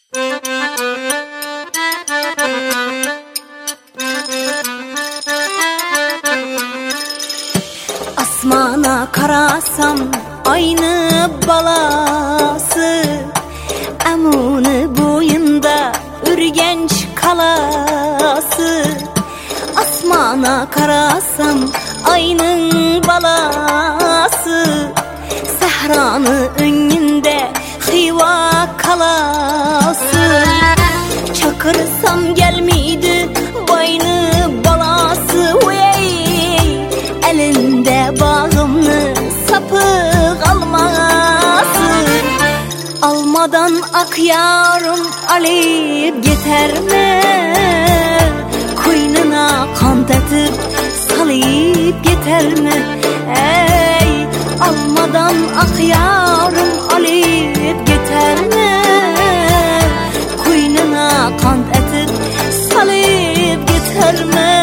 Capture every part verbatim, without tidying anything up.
Asmana karasam aynı balası, Emuni boyunda Ürgenç kalası. Asmana karasam aynı balası, Sehranı önünde Xiva kalası. Çakırsam gelmiydi boynu balası, wey, elinde bağımlı sapı kalması. Almadan akyarım alıp geterme, koynuna kan tetip salıp geterme. Ey, almadan akyarım alıp geterme, koynuna kan tetip salıp geterme.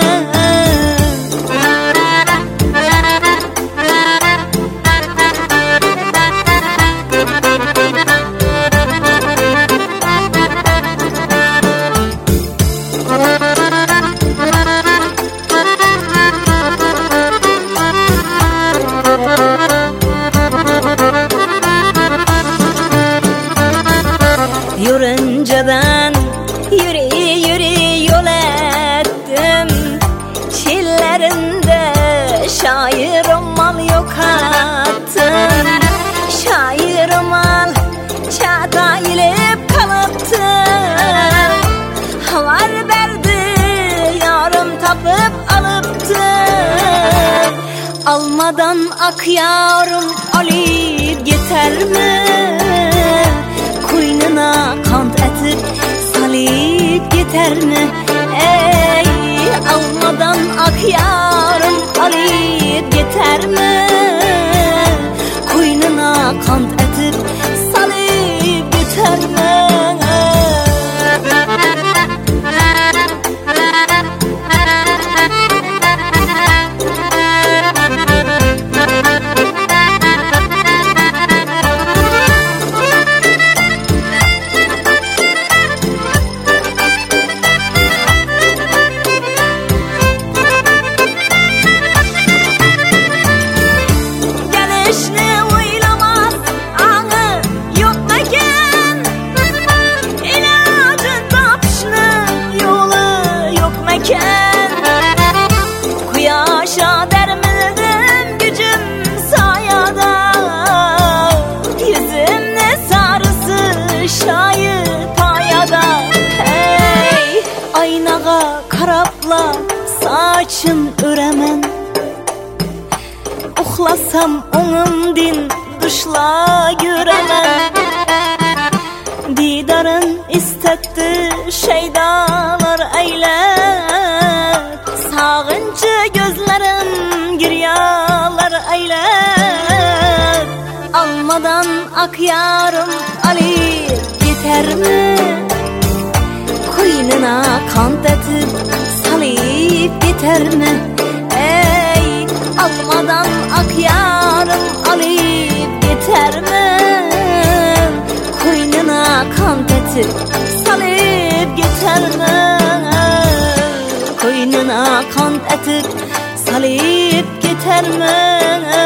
Yürünceden yürü yürü yol ettim, çillerinde şair mal yok attım. Şair mal çata ilip kalıptı, var verdi yarım tapıp alıptı. Almadan akyarım alıp geterme, koynuna kan etip salıp geterme. Ey, almadan akyarım alıp geterme, koynuna kan etip salıp geterme. Kuyaşa dermildim gücüm sayada, yüzümde sarısı şayı payada. Hey, aynağa karapla saçın öremen, uxlasam onumdin dışla göremen. Didarın istetti şeydalar eylet, sağıncı gözlerim giryalar eylet. Almadan akyarım alıp geterme, koynuna kan tetip salıp geterme. Ey, almadan akyarım alıp geterme, koynuna kan tetip salıp geterme. Koynuna kan etip salıp geterme.